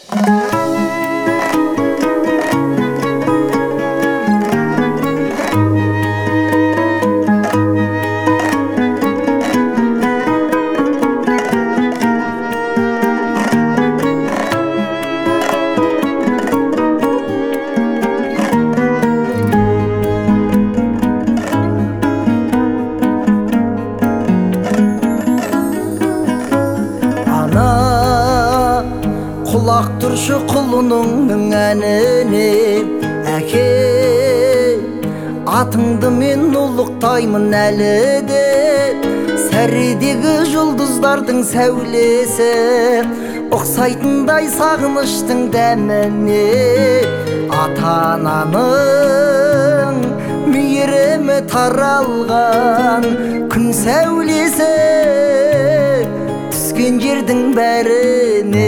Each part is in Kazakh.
Құлақ тұршы құлыныңның әніне, әке атыңды мен ұлықтаймын әлі де. Сәрідегі жұлдыздардың сәулесі ұқсайтындай сағыныштың дәміне. Ата-ананың мейірімі таралған күн сәулесі түскен жердің бәріне.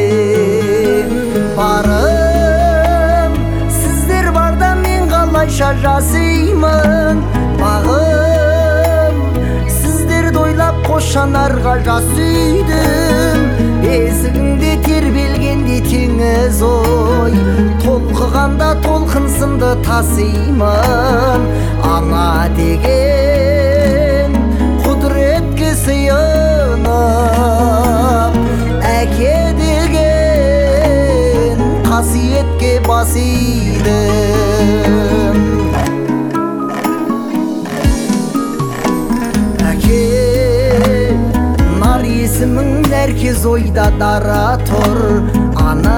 Барым сіздер барда мен қалайша жасаймын. Бағым сіздерді ойлап қошанарға жас үйдім. Есігіңде тербелгенде теңіз ой, толқығанда толқынсынды тасимын. Ана деген құдіретке сыйынып, әке деген қасиетке бас идім. Әке нар есімің нәркез ойда дара тұр. Ана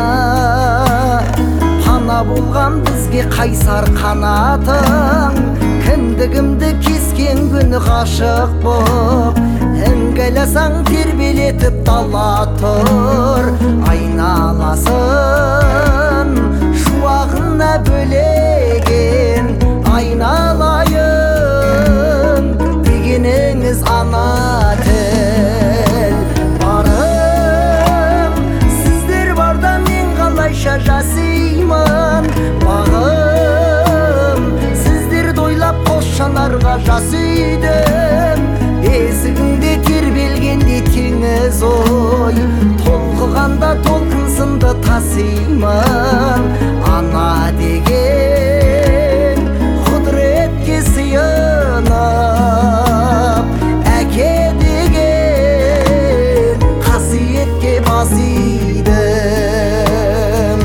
пана болған бізге қайсар қанатың. Кіндігімді кескен күні ғашық боп, іңгәласаң тербелетіп дала тұр. Айналасын шуағына бөлеген, айналайын дегеніңіз ана тіл. Барым сіздер барда мен қалайша жасаймын. Бағым сіздерді ойлап қос жанарға жас үйдім. Есігіңде тербелгенде теңіз ой, толқығанда толқынсынды тасимын. Ана деген құдіретке сыйынып, әке деген қасиетке бас идім.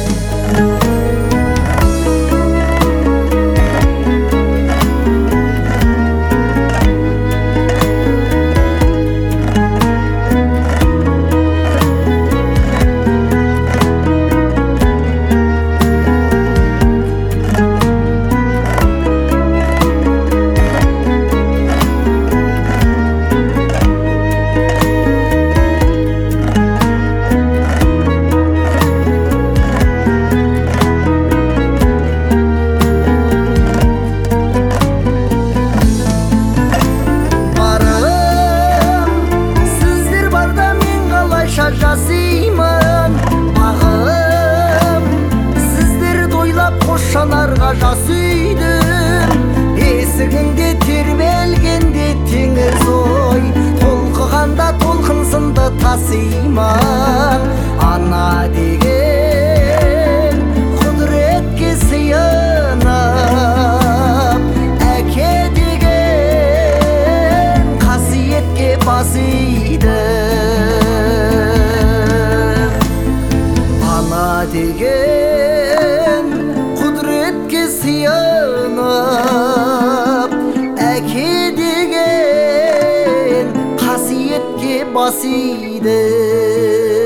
Жасаймын. Бағым сіздерді ойлап қос жанарға жас үйдім. Есігіңде тербелгенде теңіз ой, толқығанда толқынсынды тасимын. Ана деген құдіретке сыйынып, әке деген қасиетке бас идім. Деген құдіретке сыйынып, әке деген қасиетке бас идім.